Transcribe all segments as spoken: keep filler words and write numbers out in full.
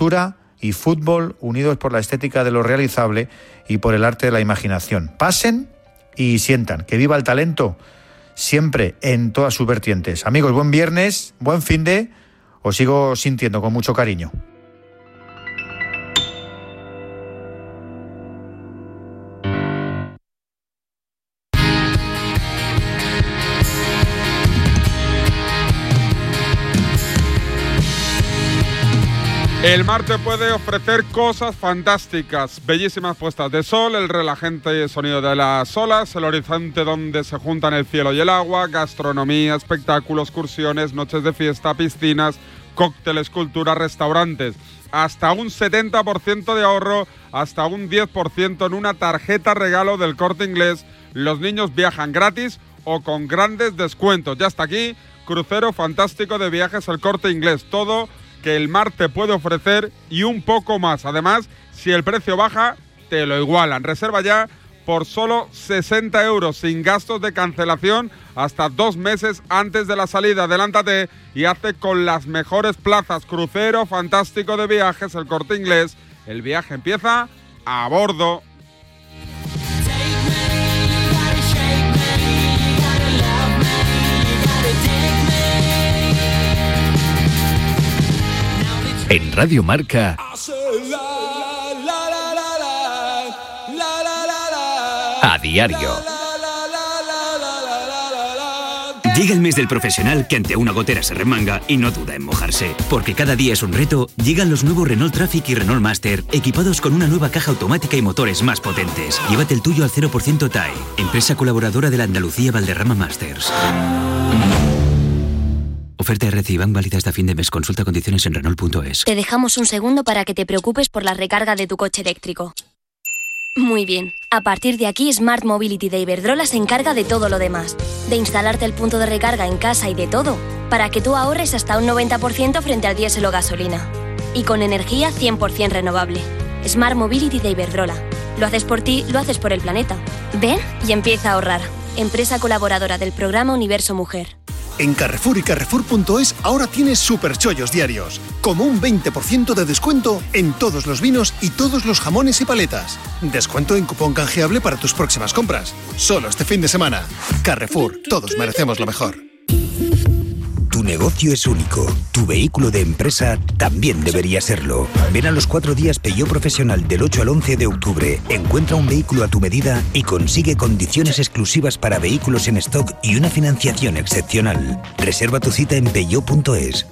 cultura y fútbol unidos por la estética de lo realizable y por el arte de la imaginación. Pasen y sientan. Que viva el talento siempre en todas sus vertientes. Amigos, buen viernes, buen finde. Os sigo sintiendo con mucho cariño. El mar te puede ofrecer cosas fantásticas, bellísimas puestas de sol, el relajante sonido de las olas, el horizonte donde se juntan el cielo y el agua, gastronomía, espectáculos, excursiones, noches de fiesta, piscinas, cócteles, cultura, restaurantes. Hasta un setenta por ciento de ahorro, hasta un diez por ciento en una tarjeta regalo del Corte Inglés. Los niños viajan gratis o con grandes descuentos. Ya está aquí, crucero fantástico de viajes El Corte Inglés. Todo que el mar te puede ofrecer y un poco más. Además, si el precio baja, te lo igualan. Reserva ya por solo sesenta euros, sin gastos de cancelación, hasta dos meses antes de la salida. Adelántate y hazte con las mejores plazas. Crucero fantástico de viajes El Corte Inglés. El viaje empieza a bordo. En Radio Marca, a diario. Llega el mes del profesional que ante una gotera se remanga y no duda en mojarse. Porque cada día es un reto, llegan los nuevos Renault Traffic y Renault Master, equipados con una nueva caja automática y motores más potentes. Llévate el tuyo al cero por ciento T A E, empresa colaboradora de la Andalucía Valderrama Masters. Oferta R C I Bank válida hasta fin de mes. Consulta condiciones en Renault punto es. Te dejamos un segundo para que te preocupes por la recarga de tu coche eléctrico. Muy bien. A partir de aquí, Smart Mobility de Iberdrola se encarga de todo lo demás. De instalarte el punto de recarga en casa y de todo, para que tú ahorres hasta un noventa por ciento frente al diésel o gasolina. Y con energía cien por ciento renovable. Smart Mobility de Iberdrola. Lo haces por ti, lo haces por el planeta. Ven y empieza a ahorrar. Empresa colaboradora del programa Universo Mujer. En Carrefour y Carrefour punto es ahora tienes superchollos diarios, como un veinte por ciento de descuento en todos los vinos y todos los jamones y paletas. Descuento en cupón canjeable para tus próximas compras. Solo este fin de semana. Carrefour, todos merecemos lo mejor. Tu negocio es único. Tu vehículo de empresa también debería serlo. Ven a los cuatro días Peugeot Profesional del ocho al once de octubre. Encuentra un vehículo a tu medida y consigue condiciones exclusivas para vehículos en stock y una financiación excepcional. Reserva tu cita en Peugeot punto es.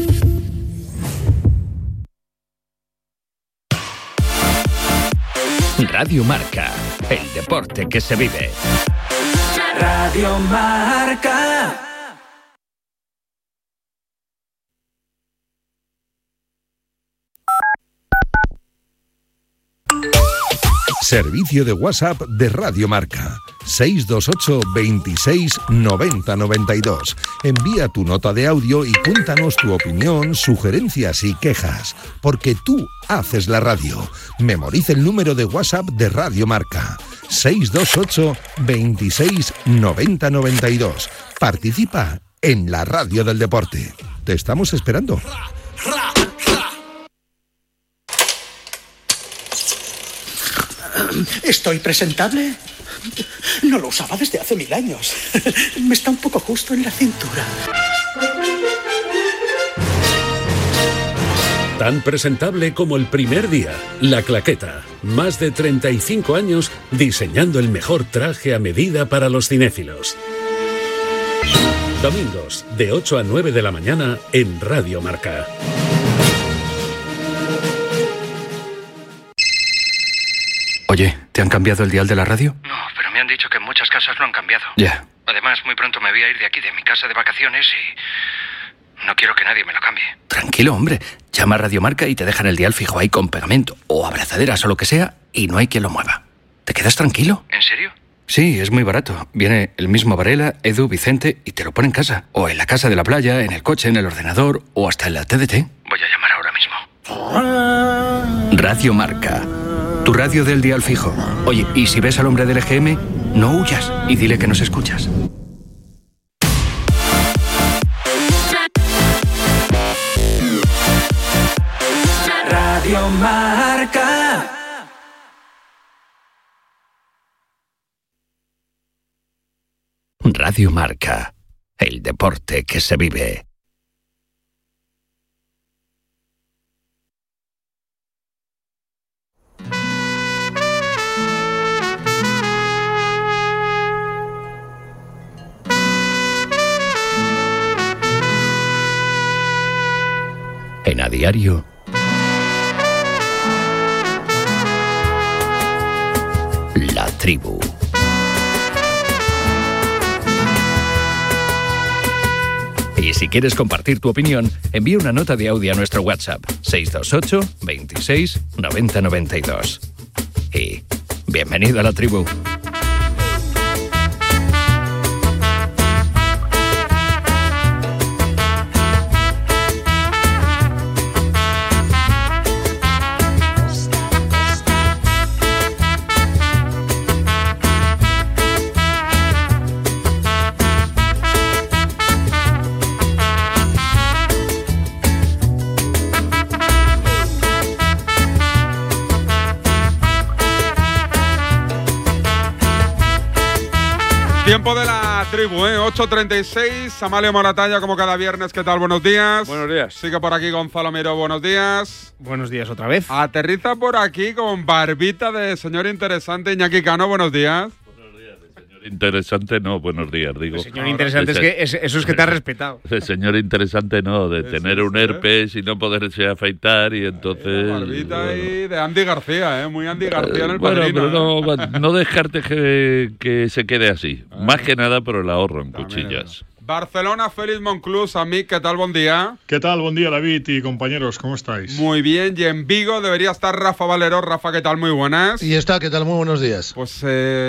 Radio Marca, el deporte que se vive. Radio Marca. Servicio de WhatsApp de Radio Marca. seis dos ocho, veintiséis, noventa, noventa y dos. Envía tu nota de audio y cuéntanos tu opinión, sugerencias y quejas. Porque tú haces la radio. Memoriza el número de WhatsApp de Radio Marca. seis dos ocho, veintiséis, noventa, noventa y dos. Participa en la radio del deporte. Te estamos esperando. ¿Estoy presentable? No lo usaba desde hace mil años. Me está un poco justo en la cintura. Tan presentable como el primer día. La Claqueta. Más de treinta y cinco años diseñando el mejor traje a medida para los cinéfilos. Domingos, de ocho a nueve de la mañana en Radio Marca. Oye, ¿te han cambiado el dial de la radio? No, pero me han dicho que en muchas casas lo han cambiado. Ya. Además, muy pronto me voy a ir de aquí, de mi casa de vacaciones, y no quiero que nadie me lo cambie. Tranquilo, hombre. Llama a Radio Marca y te dejan el dial fijo ahí con pegamento o abrazaderas o lo que sea y no hay quien lo mueva. ¿Te quedas tranquilo? ¿En serio? Sí, es muy barato. Viene el mismo Varela, Edu, Vicente y te lo pone en casa. O en la casa de la playa, en el coche, en el ordenador o hasta en la T D T. Voy a llamar ahora mismo. Radio Marca. Tu radio del dial fijo. Oye, y si ves al hombre del E G M, no huyas y dile que nos escuchas. Radio Marca. Radio Marca, el deporte que se vive. En A Diario, La Tribu. Y si quieres compartir tu opinión, envía una nota de audio a nuestro WhatsApp seis dos ocho, veintiséis, noventa noventa y dos. Y bienvenido a La Tribu. Tiempo de La Tribu, ¿eh? ocho treinta y seis, Amalio Moratalla, como cada viernes. ¿Qué tal? Buenos días. Buenos días. Sigue por aquí Gonzalo Miró, buenos días. Buenos días otra vez. Aterriza por aquí con barbita de señor interesante Iñaki Cano, buenos días. Interesante no, buenos días, digo. El señor interesante es que es, eso es que te has respetado. El señor interesante no, de tener un herpes y no poderse afeitar y entonces... La barbita bueno. ahí de Andy García, ¿eh? Muy Andy García en el bueno, Padrino. Pero ¿eh? no, no dejarte que, que se quede así. Ah, Más que nada por el ahorro en también, cuchillas. ¿no? Barcelona, Félix Monclús, Amic, ¿qué tal? Buen día. ¿Qué tal? Buen día, David y compañeros, ¿cómo estáis? Muy bien, y en Vigo debería estar Rafa Valero. Rafa, ¿qué tal? Muy buenas. Y está, ¿qué tal? Muy buenos días. Pues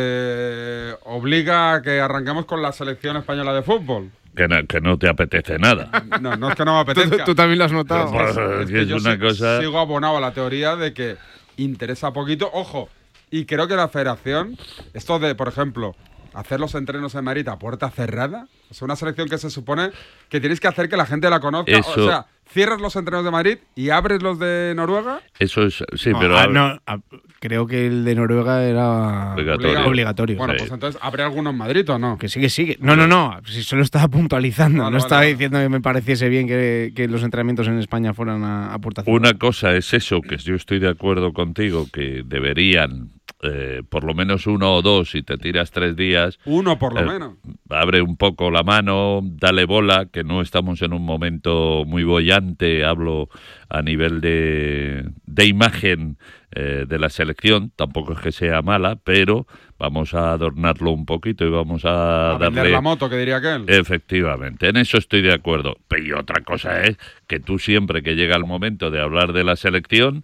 eh, obliga a que arranquemos con la selección española de fútbol. Que no, que no te apetece nada. No, no es que no me apetezca. ¿Tú, tú también lo has notado. Pues, es, es que que es yo una si, cosa... sigo abonado a la teoría de que interesa poquito. Ojo, y creo que la federación, esto de, por ejemplo, hacer los entrenos en Madrid a puerta cerrada, o sea, una selección que se supone que tienes que hacer que la gente la conozca. Eso... O sea, cierras los entrenos de Madrid y abres los de Noruega. Eso es, sí, no, pero... Ah, no, ah, creo que el de Noruega era obligatorio. obligatorio. Bueno, sí. pues entonces, ¿habrá alguno en Madrid o no? Que sí, que sí. No, no, no. Si solo estaba puntualizando. Vale, no vale, estaba vale. diciendo que me pareciese bien que, que los entrenamientos en España fueran a, a puerta cerrada. Una cosa es eso, que yo estoy de acuerdo contigo, que deberían... Eh, por lo menos uno o dos, si te tiras tres días. Uno por lo eh, menos. Abre un poco la mano, dale bola, que no estamos en un momento muy boyante, hablo a nivel de, de imagen eh, de la selección, tampoco es que sea mala, pero vamos a adornarlo un poquito y vamos a, A darle... vender la moto, que diría aquel. Efectivamente, en eso estoy de acuerdo. Pero y otra cosa es que tú siempre que llega el momento de hablar de la selección...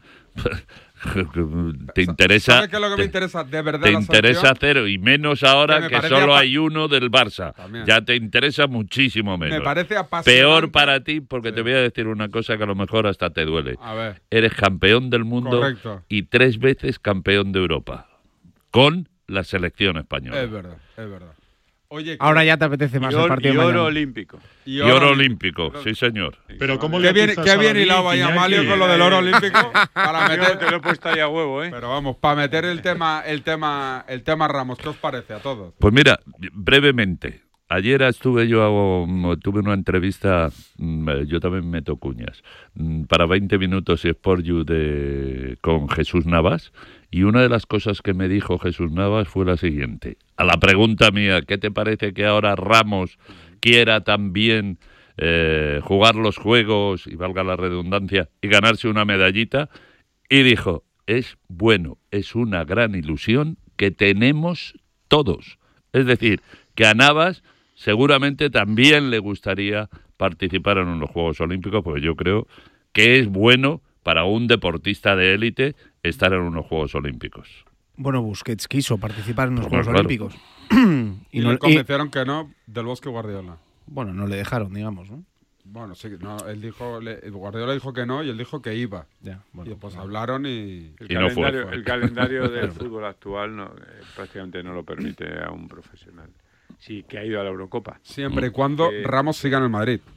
te interesa ¿Sabes qué es lo que te, me interesa de verdad? te la interesa selección? cero y menos ahora que, que apa- solo hay uno del Barça. También. Ya te interesa muchísimo menos. Me parece apasionante. Peor para ti porque Sí. te voy a decir una cosa que a lo mejor hasta te duele. A ver. Eres campeón del mundo Correcto. y tres veces campeón de Europa con la selección española. Es verdad, es verdad. Oye, Ahora ya te apetece más Y, el or- partido y de oro mañana. olímpico. Y oro olímpico, sí señor. Pero ¿cómo Qué le bien, atizas qué a bien David, hilado ahí Iñaki? Amalio con lo del oro olímpico para Yo meter. te lo he puesto ahí a huevo, ¿eh? Pero vamos, para meter el tema, el tema, el tema Ramos, ¿qué os parece a todos? Pues mira, brevemente. Ayer estuve yo, a- tuve una entrevista, mm, yo también meto cuñas, mm, para veinte minutos y Sport You de, con Jesús Navas, y una de las cosas que me dijo Jesús Navas fue la siguiente. A la pregunta mía, ¿qué te parece que ahora Ramos quiera también eh, jugar los juegos, y valga la redundancia, y ganarse una medallita? Y dijo, es bueno, es una gran ilusión que tenemos todos. Es decir, que a Navas seguramente también le gustaría participar en los Juegos Olímpicos, porque yo creo que es bueno para un deportista de élite estar en unos Juegos Olímpicos. Bueno, Busquets quiso participar en los Bueno, Juegos claro. Olímpicos. Y, no- le convencieron que no del Bosque Guardiola. Bueno, no le dejaron, digamos, ¿no? Bueno, sí, no, él dijo, le, Guardiola dijo que no y él dijo que iba. Ya, bueno, y pues hablaron y, El, Y no fue. calendario, el calendario del fútbol actual no, eh, prácticamente no lo permite a un profesional. Sí, que ha ido a la Eurocopa. Siempre y cuando Eh, Ramos siga en el Madrid.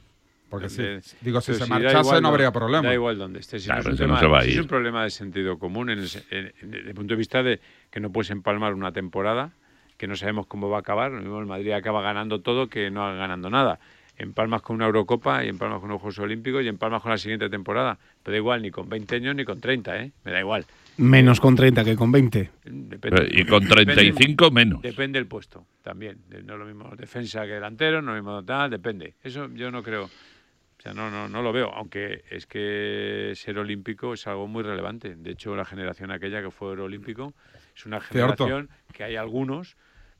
Porque sí, De, digo, si se si marchase igual, no habría problema. Da igual donde esté. Si claro, no es, un no tema, se va a si ir. es un problema de sentido común en el, en, en, desde el punto de vista de que no puedes empalmar una temporada, que no sabemos cómo va a acabar. Lo mismo el Madrid acaba ganando todo que no ganando nada. Empalmas con una Eurocopa y empalmas con unos Juegos Olímpicos y empalmas con la siguiente temporada. Pero da igual, ni con veinte años ni con treinta, ¿eh? Me da igual. Menos con treinta que con veinte. Depende, y con treinta y cinco depende, menos. Depende del puesto, también. No es lo mismo defensa que delantero, no es lo mismo tal, depende. Eso yo no creo, o sea, no, no, no lo veo. Aunque es que ser olímpico es algo muy relevante. De hecho, la generación aquella que fue olímpico es una generación Cierto. que hay algunos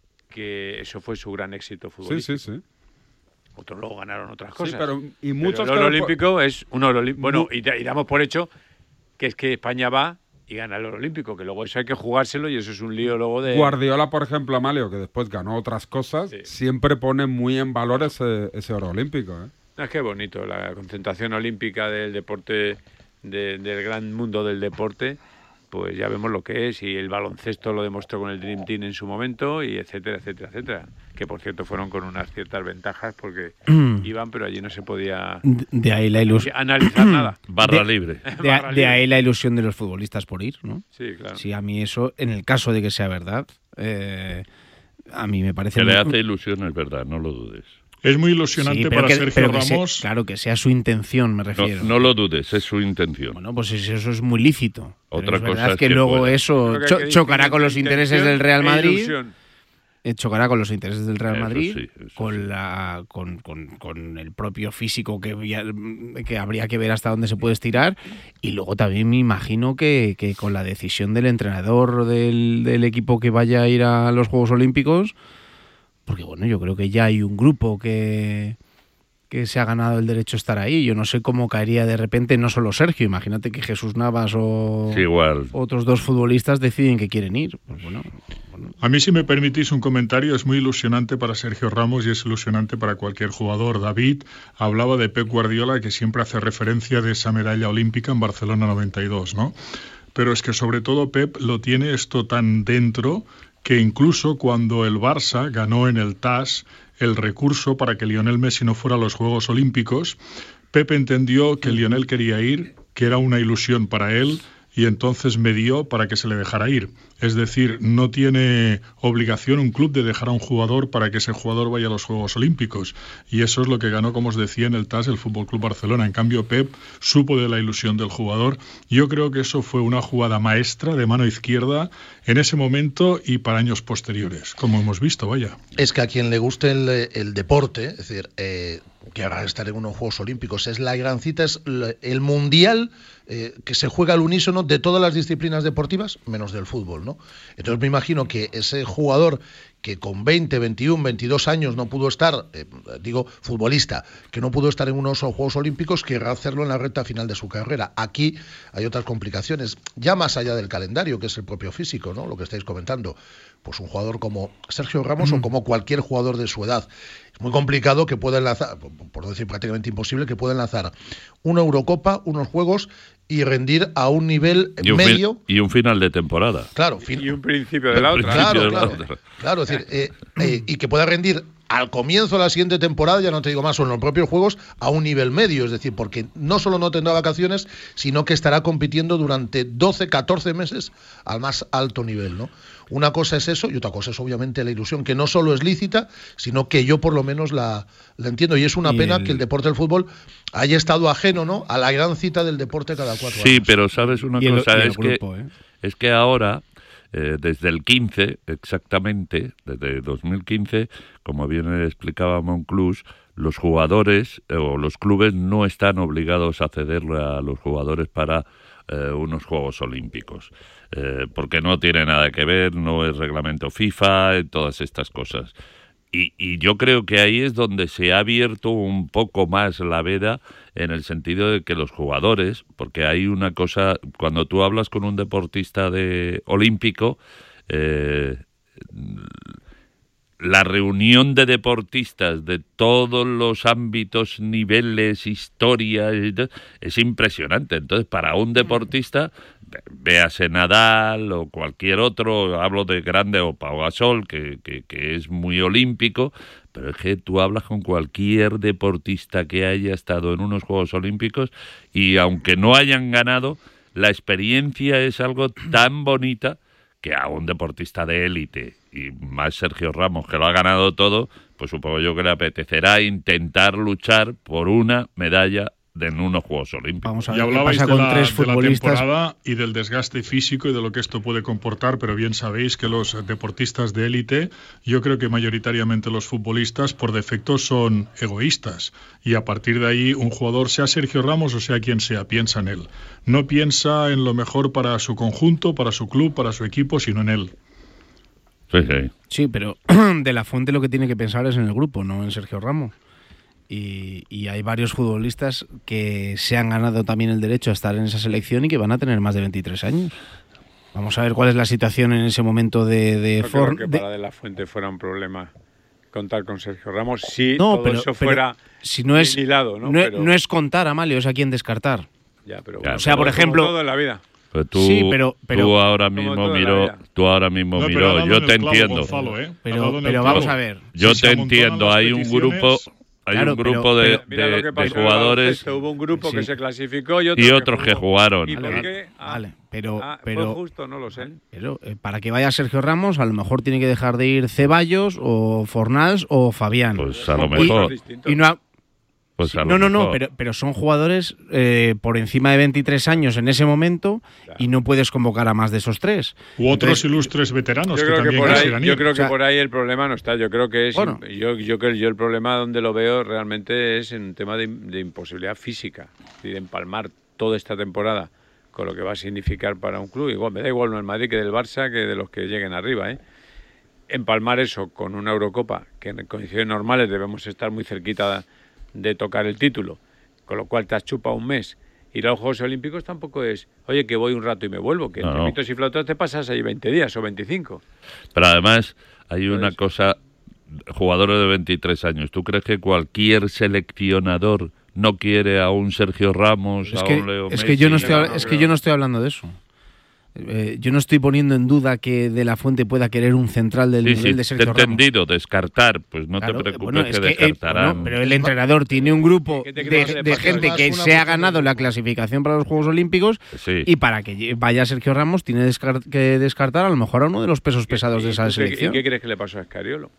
que eso fue su gran éxito futbolístico. Sí, sí, sí. Otros luego ganaron otras cosas. Sí, pero, y muchos pero el oro olímpico es un oro olímpico. Bueno, y, y damos por hecho que es que España va y gana el oro olímpico, que luego eso hay que jugárselo y eso es un lío luego de... Guardiola, por ejemplo, Amalio, que después ganó otras cosas, sí. siempre pone muy en valor ese, ese oro olímpico. ¿eh? Es que bonito, la concentración olímpica del deporte, de, del gran mundo del deporte, pues ya vemos lo que es, y el baloncesto lo demostró con el Dream Team en su momento, y etcétera, etcétera, etcétera. Que por cierto fueron con unas ciertas ventajas porque iban, pero allí no se podía de ahí la ilusión analizar nada. Barra de, libre. De, Barra de libre. ahí la ilusión de los futbolistas por ir, ¿no? Sí, claro. Sí, a mí eso, en el caso de que sea verdad, eh, a mí me parece... Que muy... le hace ilusión, es verdad, no lo dudes. Es muy ilusionante sí, para que, Sergio que Ramos. Sea, claro, que sea su intención, me refiero. No, no lo dudes, es su intención. Bueno, pues eso es muy lícito. Otra es cosa verdad es que, que luego pueda. eso cho chocará con los intereses del Real Madrid. Eh, chocará con los intereses del Real eso Madrid, sí, eso con, sí. la, con, con, con el propio físico que, que habría que ver hasta dónde se puede estirar, y luego también me imagino que, que con la decisión del entrenador del, del equipo que vaya a ir a los Juegos Olímpicos, porque bueno, yo creo que ya hay un grupo que, que se ha ganado el derecho a estar ahí. Yo no sé cómo caería de repente, no solo Sergio, imagínate que Jesús Navas o sí, igual. otros dos futbolistas deciden que quieren ir. Pues bueno, bueno. A mí, si me permitís un comentario, es muy ilusionante para Sergio Ramos y es ilusionante para cualquier jugador. David hablaba de Pep Guardiola, que siempre hace referencia de esa medalla olímpica en Barcelona noventa y dos, ¿no? Pero es que sobre todo Pep lo tiene esto tan dentro que incluso cuando el Barça ganó en el T A S el recurso para que Lionel Messi no fuera a los Juegos Olímpicos, Pep entendió que Lionel quería ir, que era una ilusión para él, y entonces medió para que se le dejara ir. Es decir, no tiene obligación un club de dejar a un jugador para que ese jugador vaya a los Juegos Olímpicos. Y eso es lo que ganó, como os decía, en el T A S el F C Barcelona. En cambio, Pep supo de la ilusión del jugador. Yo creo que eso fue una jugada maestra de mano izquierda en ese momento y para años posteriores, como hemos visto, vaya. Es que a quien le guste el, el deporte, es decir, eh, que ahora estar en unos Juegos Olímpicos, es la gran cita, es el mundial eh, que se juega al unísono de todas las disciplinas deportivas, menos del fútbol, ¿no? Entonces me imagino que ese jugador que con veinte, veintiuno, veintidós años no pudo estar, eh, digo, futbolista, que no pudo estar en unos Juegos Olímpicos, querrá hacerlo en la recta final de su carrera. Aquí hay otras complicaciones, ya más allá del calendario, que es el propio físico, ¿no? Lo que estáis comentando. Pues un jugador como Sergio Ramos mm. o como cualquier jugador de su edad. Es muy complicado que pueda enlazar, por decir prácticamente imposible, que pueda enlazar una Eurocopa, unos Juegos y rendir a un nivel y un medio. Y un final de temporada. Claro. Fin, y un principio de la otra. Claro, de claro. La otra. Claro, es decir, eh, eh, y que pueda rendir al comienzo de la siguiente temporada, ya no te digo más, o en los propios Juegos, a un nivel medio. Es decir, porque no solo no tendrá vacaciones, sino que estará compitiendo durante doce, catorce meses al más alto nivel, ¿no? Una cosa es eso y otra cosa es obviamente la ilusión, que no solo es lícita, sino que yo por lo menos la, la entiendo. Y es una y pena el... que el deporte del fútbol haya estado ajeno, ¿no?, a la gran cita del deporte cada cuatro sí, años. Sí, pero sabes una y cosa, el, el es, grupo, que, ¿eh? es que ahora, eh, desde el quince, exactamente, desde dos mil quince, como bien explicaba Monclús, los jugadores eh, o los clubes no están obligados a cederle a los jugadores para eh, unos Juegos Olímpicos. Eh, porque no tiene nada que ver, no es reglamento FIFA, todas estas cosas. Y, y yo creo que ahí es donde se ha abierto un poco más la veda, en el sentido de que los jugadores, porque hay una cosa, cuando tú hablas con un deportista de olímpico, eh, la reunión de deportistas de todos los ámbitos, niveles, historia, es impresionante. Entonces, para un deportista, véase Nadal o cualquier otro, hablo de grande, o Pau Gasol, que, que, que es muy olímpico, pero es que tú hablas con cualquier deportista que haya estado en unos Juegos Olímpicos y aunque no hayan ganado, la experiencia es algo tan bonita que a un deportista de élite, y más Sergio Ramos, que lo ha ganado todo, pues supongo yo que le apetecerá intentar luchar por una medalla de en unos Juegos Olímpicos. Vamos a ver, y hablabais de la, de la temporada y del desgaste físico y de lo que esto puede comportar, pero bien sabéis que los deportistas de élite, yo creo que mayoritariamente los futbolistas por defecto son egoístas, y a partir de ahí un jugador, sea Sergio Ramos o sea quien sea, piensa en él. No piensa en lo mejor para su conjunto, para su club, para su equipo, sino en él. Sí, sí. Sí, pero De La Fuente lo que tiene que pensar es en el grupo, no en Sergio Ramos. Y, y hay varios futbolistas que se han ganado también el derecho a estar en esa selección y que van a tener más de veintitrés años. Vamos a ver cuál es la situación en ese momento de, de no Forn. creo que para De La Fuente fuera un problema contar con Sergio Ramos si no, todo pero, eso pero fuera si no es, hilado, ¿no? No, pero... no es contar, Amalio, es a quién descartar. Ya, pero claro, o sea, por ejemplo, todo en la vida. Pero tú, sí, pero, pero, tú ahora mismo miro, tú ahora mismo no, miro, yo te clavo, entiendo. Gonzalo, ¿eh? Pero, pero vamos a ver. Yo si te entiendo, hay un grupo, hay claro, un grupo pero, de, pero, de, de, de jugadores. Hubo un grupo sí. que se clasificó y otros, y otros que, que jugaron. ¿Y por vale, qué? Ah, vale, pero, ah, pero fue justo, no lo sé. Pero eh, para que vaya Sergio Ramos, a lo mejor tiene que dejar de ir Ceballos o Fornals o Fabián. Pues a lo mejor. Y, y no ha, Pues sí, no, no, no, pero, pero son jugadores eh, por encima de veintitrés años en ese momento claro. y no puedes convocar a más de esos tres. U otros Entonces, ilustres veteranos yo que creo también que por ahí, quisieran ir. Yo creo o sea, que por ahí el problema no está. Yo creo que es. Bueno, yo, yo, yo, yo el problema donde lo veo realmente es en un tema de, de imposibilidad física. Es decir, empalmar toda esta temporada con lo que va a significar para un club. Igual, me da igual no el Madrid que del Barça que de los que lleguen arriba, ¿eh? Empalmar eso con una Eurocopa, que en condiciones normales debemos estar muy cerquita de tocar el título, con lo cual te has chupado un mes. Ir a los Juegos Olímpicos tampoco es, oye, que voy un rato y me vuelvo, que no, entre mitos y flautas te pasas ahí veinte días o veinticinco. Pero además hay Entonces, una cosa, jugadores de veintitrés años, ¿tú crees que cualquier seleccionador no quiere a un Sergio Ramos, es a que, un Leo es Messi? Que yo no estoy, no, es no, que yo no estoy hablando de eso. Eh, yo no estoy poniendo en duda que De La Fuente pueda querer un central del sí, nivel sí, de Sergio te he Ramos. entendido, descartar, pues no claro, te preocupes bueno, que, que descartarán. Eh, bueno, pero el entrenador tiene un grupo de, de gente que se ha ganado la clasificación para los Juegos Olímpicos sí. y para que vaya Sergio Ramos tiene descart que descartar a lo mejor a uno de los pesos pesados de esa ¿Y selección. qué, ¿Y qué crees que le pasó a Escariolo?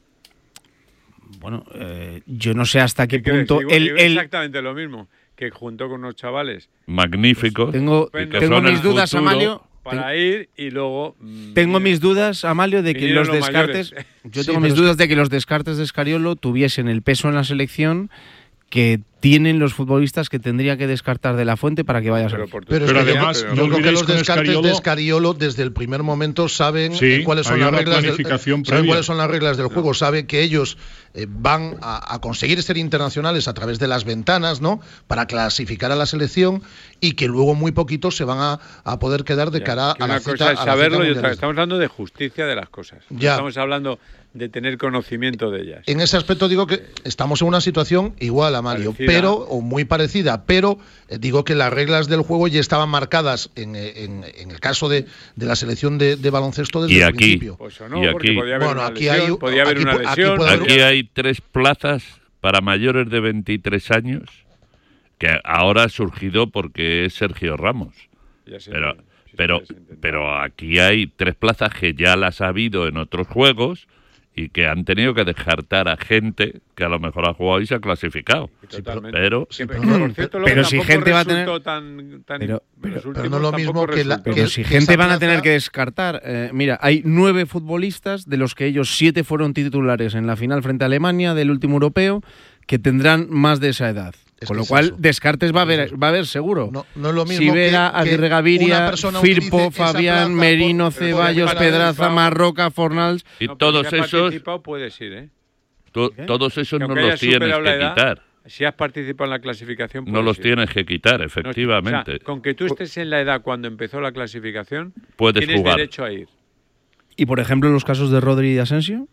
Bueno, eh, yo no sé hasta qué, qué punto... Crees? El, el... Exactamente lo mismo, que junto con unos chavales... Magníficos. Tengo, tengo mis dudas, futuro, Amalio... Para ir y luego... Tengo mis dudas, Amalio, de que los, los descartes... Mayores. Yo tengo sí, mis dudas de que los descartes de Escariolo tuviesen el peso en la selección que tienen los futbolistas que tendría que descartar De La Fuente para que vaya a ser. Pero, pero, pero además, pero, yo creo que los descartes Escariolo, de Escariolo desde el primer momento saben sí, cuáles son las reglas del, saben cuáles son las reglas del juego, saben que ellos eh, van a, a conseguir ser internacionales a través de las ventanas, ¿no? Para clasificar a la selección y que luego muy poquitos se van a, a poder quedar de ya, cara a la una cita. Cosa es saberlo y otra, estamos hablando de justicia de las cosas. Ya. Estamos hablando de tener conocimiento de ellas. En ese aspecto digo que estamos en una situación igual a Mario, parecida. pero o muy parecida, pero eh, digo que las reglas del juego ya estaban marcadas en, en, en el caso de, de la selección de, de baloncesto desde y el aquí, principio. Pues no, y porque aquí, podía haber bueno, una aquí lesión, hay, podía haber aquí, una lesión. Aquí, aquí hay tres plazas para mayores de veintitrés años que ahora ha surgido porque es Sergio Ramos. Ya sé, pero, sí, pero, sí, pero aquí hay tres plazas que ya las ha habido en otros juegos y que han tenido que descartar a gente que a lo mejor ha jugado y se ha clasificado. Totalmente. Pero, sí, pero, pero, por cierto, pero si gente va a tener... Tan, tan, pero, pero, pero no lo mismo que la... Pero que, si que gente van plaza... a tener que descartar... Eh, mira, hay nueve futbolistas, de los que ellos siete fueron titulares en la final frente a Alemania del último europeo, que tendrán más de esa edad. Es Con lo cual, eso. descartes va a haber, va a haber seguro. No, no es lo mismo Sivera, que, Aguirre Gaviria, Firpo, Fabián, Merino, por, Ceballos, Pedraza, Marroca, Fornals... Y no, todos si esos... puedes ir, ¿eh? To, todos esos no los tienes que edad, quitar. Si has participado en la clasificación... No los ir. tienes que quitar, efectivamente. No, o sea, con que tú estés en la edad cuando empezó la clasificación, puedes tienes jugar. derecho a ir. ¿Y, por ejemplo, en los casos de Rodri y de Asensio?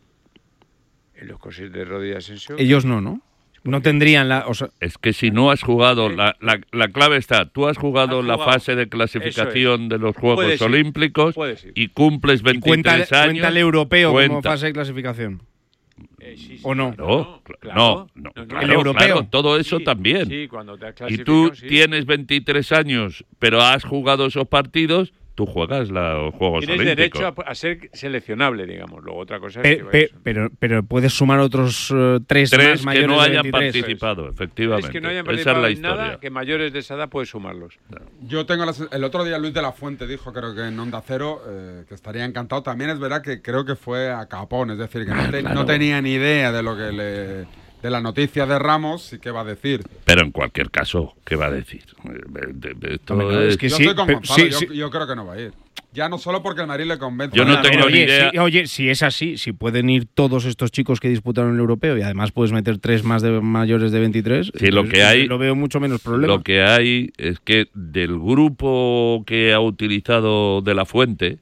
En los casos de Rodri y Asensio... Ellos no, ¿no? No tendrían la... O sea, es que si no has jugado, la, la, la clave está, tú has jugado, has jugado la fase de clasificación es. de los Juegos Puedes Olímpicos y cumples veintitrés cuenta, años. Cuenta el europeo cuenta. como fase de clasificación. Bueno, Eh, sí, sí, ¿O no? No, claro, no, no, no, no, claro, el europeo. claro, todo eso Sí, también. sí, cuando te has Y clasificado, tú sí. tienes veintitrés años, pero has jugado esos partidos, tú juegas los Juegos Tienes Olímpicos. derecho a, a ser seleccionable, digamos. Luego otra cosa es Pe- que pe- vayas- pero, pero puedes sumar otros eh, tres, Tres más que mayores no de hayan veintitrés. participado, efectivamente. es que no hayan Esa es participado la en historia. nada, que mayores de esa edad puedes sumarlos. Yo tengo la sen- el otro día Luis de la Fuente dijo, creo que en Onda Cero, eh, que estaría encantado. También es verdad que creo que fue a capón, es decir, que no, te- Claro. no tenía ni idea de lo que le de la noticia de Ramos y qué va a decir. Pero en cualquier caso, ¿qué va a decir? Eh, de- de- Esto Hombre, no, es- es que yo sí, estoy con pero- Gonzalo, sí, yo, sí. yo creo que no va a ir. Ya no solo porque el Madrid le convence. Yo no Oye, tengo oye, ni idea. Si, oye, si es así, si pueden ir todos estos chicos que disputaron el europeo y además puedes meter tres más de mayores de veintitrés, Sí, lo entonces, que hay- lo veo mucho menos problema. Lo que hay es que del grupo que ha utilizado De la Fuente,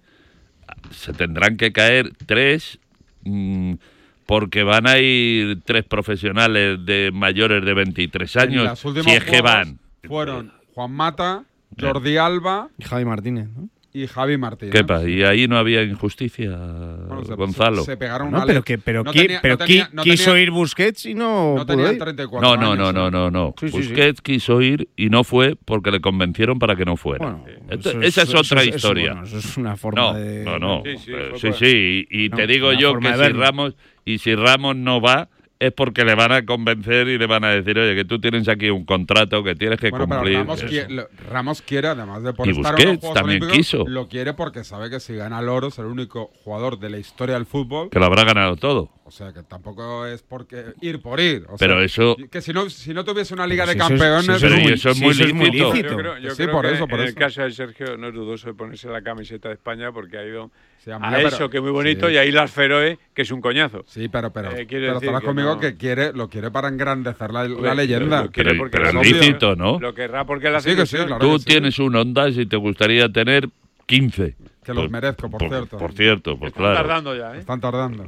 se tendrán que caer tres, mm, porque van a ir tres profesionales de mayores de veintitrés en años, las últimas si es que juegos van. Fueron Juan Mata, Jordi Alba Y Javi Martínez, ¿no? y Javi Martínez. ¿Qué pasa? ¿Y ahí no había injusticia, Bueno, se- Gonzalo? Se, se pegaron No, una pero leche. que, pero No qui- tenía- pero no tenía- qui- no quiso tenía- ir Busquets y no, No pudo tenían ir. treinta y cuatro No, no, años, no, ¿eh? no, no, no. Sí, sí, Busquets quiso ir y no fue porque le convencieron para que no fuera. Bueno, Esto- eso esa es eso otra eso historia. bueno, eso es una forma No, de... no, no. Sí, sí, Eh, fue Sí, por- sí. Y, y No, te digo una yo forma que de si verlo. Ramos y si Ramos no va es porque le van a convencer y le van a decir, oye, que tú tienes aquí un contrato que tienes que Bueno, pero cumplir. Ramos, Eso. quiere, lo- Ramos quiere, además de por Y estar en Busquets los Juegos también Olímpicos, quiso. lo quiere porque sabe que si gana el oro es el único jugador de la historia del fútbol. Que lo habrá ganado todo. O sea, que tampoco es porque ir por ir. O Pero sea, eso- Que si no, si no tuviese una Liga Pero de si eso es- Campeones... si eso Pero es y muy- eso es si muy eso es muy lícito. lícito. Yo creo, yo Sí, creo por que eso, por en eso. el caso de Sergio no es dudoso de ponerse la camiseta de España porque ha ido Sí, a amigo, pero- eso, que es muy bonito, sí. y a Islas Feroe, que es un coñazo. Sí, pero, pero, Eh, quiere pero decir estarás que conmigo no- que quiere, lo quiere para engrandecer la, la Hombre, leyenda. lo quiere Pero- porque pero la es obvio. lícito, ¿no? Lo querrá porque la Sí, que sí, selección. claro. Tú que sí. tienes un Ondas y te gustaría tener quince. Que los Pues- merezco, por pues- cierto. Por cierto, pues Están claro. tardando ya, ¿eh? Están tardando.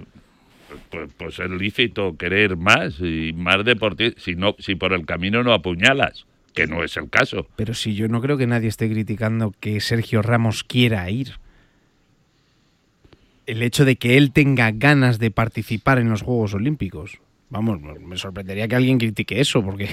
Pues, pues es lícito querer más y más deporte si no si por el camino no apuñalas, que no es el caso. Pero si yo no creo que nadie esté criticando que Sergio Ramos quiera ir. El hecho de que él tenga ganas de participar en los Juegos Olímpicos. Vamos, me sorprendería que alguien critique eso, porque...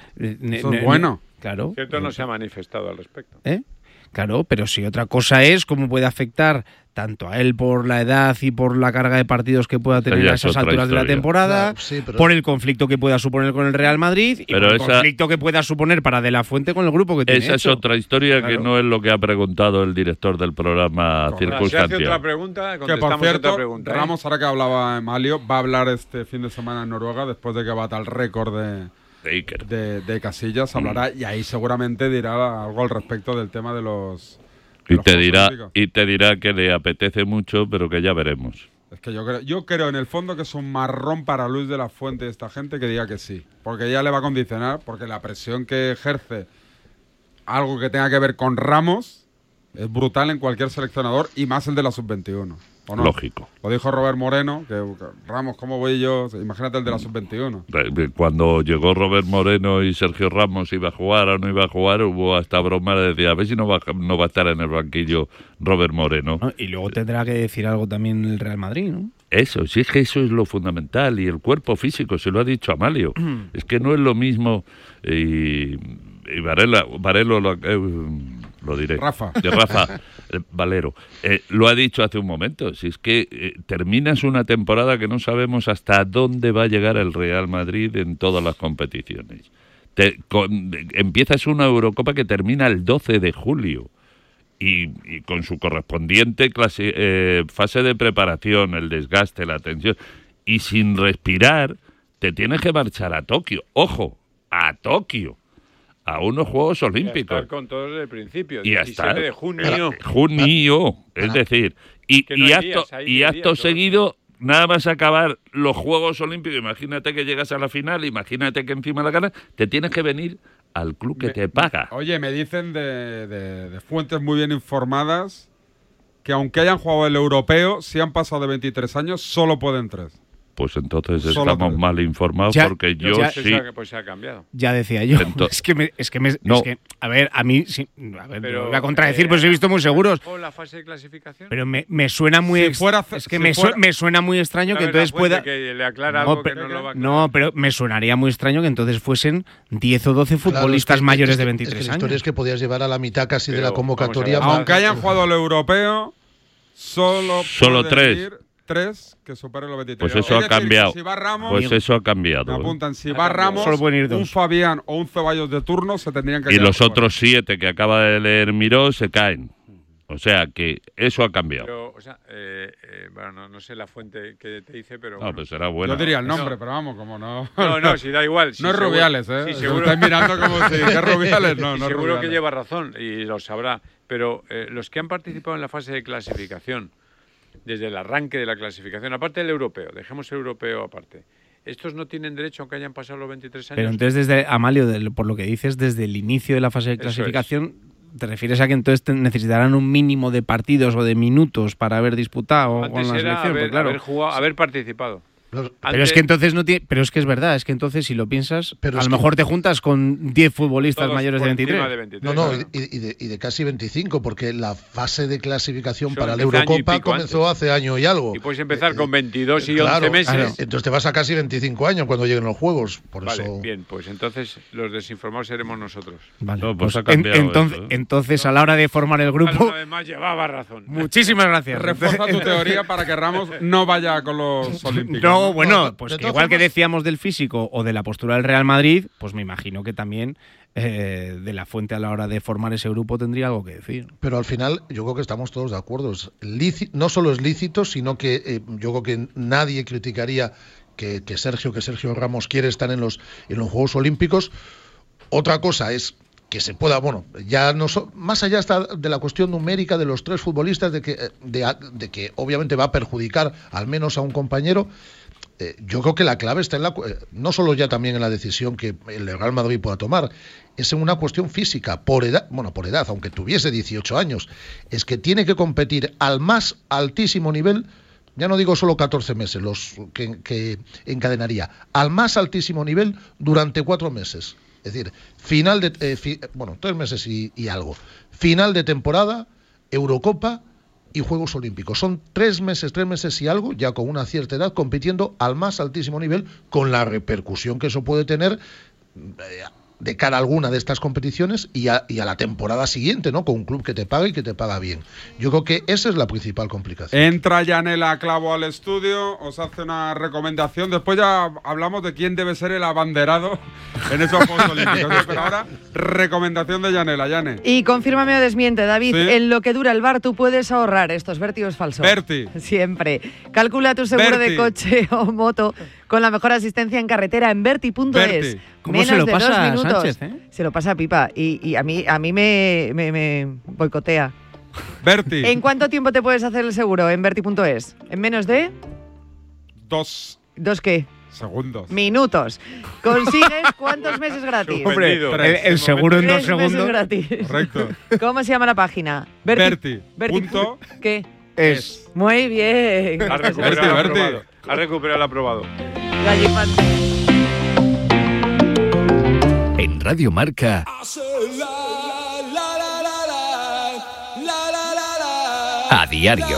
Eso es bueno. Claro. Cierto, no se ha manifestado al respecto. ¿Eh? Claro, pero si otra cosa es cómo puede afectar tanto a él por la edad y por la carga de partidos que pueda tener ya a es esas otra alturas de la historia. temporada, Claro, sí, pero- por el conflicto que pueda suponer con el Real Madrid y Pero por el esa- conflicto que pueda suponer para De la Fuente con el grupo que tiene Esa es hecho. otra historia que Claro. no es lo que ha preguntado el director del programa Correcto. Se hace Circunstancia. otra pregunta, Que contestamos por cierto, otra pregunta. ¿eh? Ramos, ahora que hablaba Emalio, va a hablar este fin de semana en Noruega después de que bata el récord de, de Iker. de, de Casillas. Hablará y ahí seguramente dirá algo al respecto del tema de los. de Y los te Juegos dirá Olímpicos. y te dirá que le apetece mucho, pero que ya veremos. Es que yo creo, yo creo en el fondo que es un marrón para Luis de la Fuente y esta gente que diga que sí. Porque ya le va a condicionar, porque la presión que ejerce algo que tenga que ver con Ramos es brutal en cualquier seleccionador y más el de la sub veintiuno. ¿o no? Lógico. Lo dijo Robert Moreno, que que, Ramos, ¿cómo voy yo? Imagínate el de la sub veintiuno. Cuando llegó Robert Moreno y Sergio Ramos iba a jugar o no iba a jugar, hubo hasta broma de decir, a ver si no va, no va a estar en el banquillo Robert Moreno. ¿No? Y luego tendrá que decir algo también el Real Madrid, ¿no? Eso, sí, es que eso es lo fundamental. Y el cuerpo físico, se lo ha dicho Amalio. Es que no es lo mismo. Y, y Varela, Varelo lo, eh, lo diré. Rafa. De Rafa eh, Valero. Eh, lo ha dicho hace un momento. Si es que eh, terminas una temporada que no sabemos hasta dónde va a llegar el Real Madrid en todas las competiciones. Te, con, empiezas una Eurocopa que termina el doce de julio. Y, y con su correspondiente clase, eh, fase de preparación, el desgaste, la tensión, y sin respirar, te tienes que marchar a Tokio. ¡Ojo! ¡A Tokio! A unos Juegos Y a Olímpicos. estar con todos desde el principio. Y a diecisiete estar- de junio. Junio, es decir, y, Que no y hay acto, días, hay y diez acto días, seguido, nada más acabar los Juegos Olímpicos, imagínate que llegas a la final, imagínate que encima la ganas, te tienes que venir al club que Me- te paga. Oye, me dicen de, de- de fuentes muy bien informadas que aunque hayan jugado el europeo, si han pasado de veintitrés años, solo pueden tres. pues entonces Solo estamos tres. mal informados Ya, porque yo ya- sí. Pues se ha- pues se ha cambiado. Ya decía yo. Ento- es que me, es que me, No. es que, a ver, a mí sí, a ver, Pero, me voy a contradecir, eh, pues he visto muy seguros. ¿O la fase de clasificación? Pero me, me suena muy Si ex- fuera- es que si me, su- fuera- me suena muy extraño A que ver, la entonces fuente pueda que le aclara no, algo que pero, no lo va a no, pero me sonaría muy extraño que entonces fuesen diez o doce Claro, futbolistas es que- mayores es que- de es que veintitrés la historia años. es que podías llevar a la mitad casi de Pero, la convocatoria. vamos a ver. Aunque hayan jugado el europeo, solo, Solo pueden tres. ir tres que superen los veintitrés. Pues eso Es ha decir, cambiado. que si va Ramos, Pues eso ha me cambiado. ¿eh? apuntan, si Ha va cambiado. Ramos, Solo pueden ir un dos. Fabián o un Ceballos de turno se tendrían que Y quedar los fuera. otros siete que acaba de leer Miró se caen. O sea que eso ha cambiado. Pero, o sea, eh, eh, bueno, no, no sé la fuente que te dice, pero. No, bueno. pues será bueno. Yo diría el No. nombre, pero vamos, como no. No, no, si da igual. si no es seguro- Rubiales, ¿eh? si Os seguro- estáis mirando como si que es Rubiales. No, Y no es seguro que Rubiales. lleva razón y lo sabrá. Pero eh, los que han participado en la fase de clasificación, desde el arranque de la clasificación, aparte del europeo, dejemos el europeo aparte, estos no tienen derecho aunque hayan pasado los veintitrés años. Pero entonces, desde Amalio, de- por lo que dices, desde el inicio de la fase de Eso clasificación, ¿te refieres a que entonces te- necesitarán un mínimo de partidos o de minutos para haber disputado Antes con la era selección? haber, Pues claro. haber jugado, haber participado. Pero Antes- es que entonces no tiene, pero es que es verdad, es que entonces si lo piensas, Pero a es lo que- mejor te juntas con diez futbolistas todos mayores de por encima veintitrés. de veintitrés, No, no, claro. y, y de, y de casi veinticinco, porque la fase de clasificación Son para la diez año y Eurocopa pico comenzó antes. hace año y algo. Y puedes empezar Eh, con veintidós y Claro, once meses. claro. Entonces te vas a casi veinticinco años cuando lleguen los Juegos. Por Vale, eso... bien, pues entonces los desinformados seremos nosotros. Vale, No, pues pues ha en- cambiado entonces, eso, ¿eh? entonces a la hora de formar el grupo, Una vez más llevaba razón. muchísimas gracias. Refuerza tu teoría para que Ramos no vaya con los olímpicos. No, bueno, No, pues de que todas igual que formas- decíamos del físico o de la postura del Real Madrid, pues me imagino que también eh, de la Fuente a la hora de formar ese grupo tendría algo que decir. Pero al final yo creo que estamos todos de acuerdo. Es líci- no solo es lícito, sino que eh, yo creo que nadie criticaría que, que Sergio, que Sergio Ramos quiere estar en los, en los Juegos Olímpicos. Otra cosa es que se pueda, bueno, ya no so- más allá está de la cuestión numérica de los tres futbolistas, de que, eh, de, a- de que obviamente va a perjudicar al menos a un compañero. Eh, yo creo que la clave está en la cu- eh, no solo ya también en la decisión que el Real Madrid pueda tomar, es en una cuestión física, por edad, bueno, por edad, aunque tuviese dieciocho años, es que tiene que competir al más altísimo nivel, ya no digo solo catorce meses, los que, que encadenaría, al más altísimo nivel durante cuatro meses. Es decir, final de, eh, fi- bueno, tres meses y, y algo, final de temporada, Eurocopa y Juegos Olímpicos. Son tres meses, tres meses y algo, ya con una cierta edad, compitiendo al más altísimo nivel, con la repercusión que eso puede tener eh, de cara a alguna de estas competiciones y a, y a la temporada siguiente, ¿no? Con un club que te paga y que te paga bien. Yo creo que esa es la principal complicación. Entra Yanela Clavo al estudio, os hace una recomendación. Después ya hablamos de quién debe ser el abanderado en esos Juegos Olímpicos. ¿eh? Pero ahora, recomendación de Yanela, Yane. Y confírmame o desmiente, David, Sí. en lo que dura el bar tú puedes ahorrar estos vértigos falsos. Berti. Siempre. Calcula tu seguro Berti. de coche o moto con la mejor asistencia en carretera en Berti punto es. Berti. ¿Cómo Menos se lo de pasa dos a minutos. Sánchez, eh? Se lo pasa a pipa y, y a mí, a mí me, me, me boicotea. Berti. ¿En cuánto tiempo te puedes hacer el seguro en Berti punto es? ¿En menos de? Dos ¿Dos qué? segundos. Minutos. ¿Consigues cuántos meses gratis? Hombre, Vendido. el, el seguro en dos Tres meses segundos gratis. Correcto. ¿Cómo se llama la página? Berti. Berti. Punto. ¿Qué? es. Muy bien. Ha recuperado Berti, el Berti. aprobado. Ha recuperado el aprobado. Gallifante. En Radio Marca, a diario.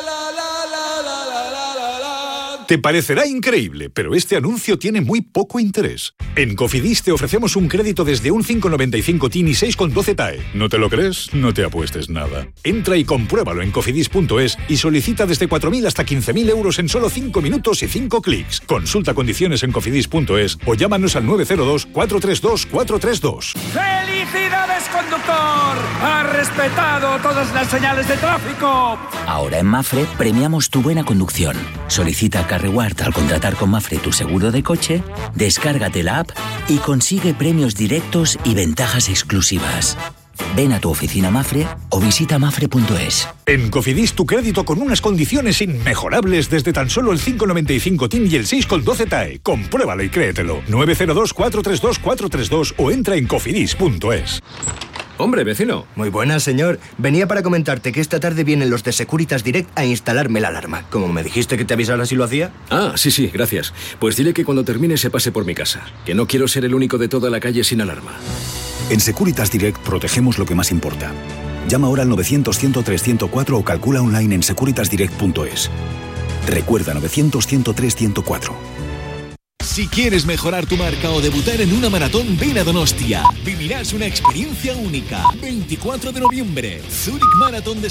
Te parecerá increíble, pero este anuncio tiene muy poco interés. En Cofidis te ofrecemos un crédito desde un cinco coma noventa y cinco T I N y seis coma doce T A E. ¿No te lo crees? No te apuestes nada. Entra y compruébalo en cofidis punto es y solicita desde cuatro mil hasta quince mil euros en solo cinco minutos y cinco clics. Consulta condiciones en cofidis punto es o llámanos al nueve cero dos, cuatro tres dos, cuatro tres dos. ¡Felicidades, conductor! ¡Has respetado todas las señales de tráfico! Ahora en Mafre premiamos tu buena conducción. Solicita CarReward al contratar con Mafre tu seguro de coche, descárgate la app y consigue premios directos y ventajas exclusivas. Ven a tu oficina Mafre o visita mafre punto es. En Cofidis tu crédito con unas condiciones inmejorables desde tan solo el cinco coma noventa y cinco T I N y el seis coma doce T A E. Compruébalo y créetelo. nueve cero dos, cuatro tres dos, cuatro tres dos o entra en cofidis punto es. Hombre, vecino. Muy buenas, señor. Venía para comentarte que esta tarde vienen los de Securitas Direct a instalarme la alarma. Como me dijiste que te avisara si lo hacía. Ah, sí, sí, gracias. Pues dile que cuando termine se pase por mi casa. Que no quiero ser el único de toda la calle sin alarma. En Securitas Direct protegemos lo que más importa. Llama ahora al novecientos, cien, tres cero cuatro o calcula online en securitas direct punto es. Recuerda novecientos, cien, tres cero cuatro. Si quieres mejorar tu marca o debutar en una maratón, ven a Donostia. Vivirás una experiencia única. veinticuatro de noviembre, Zurich Marathon de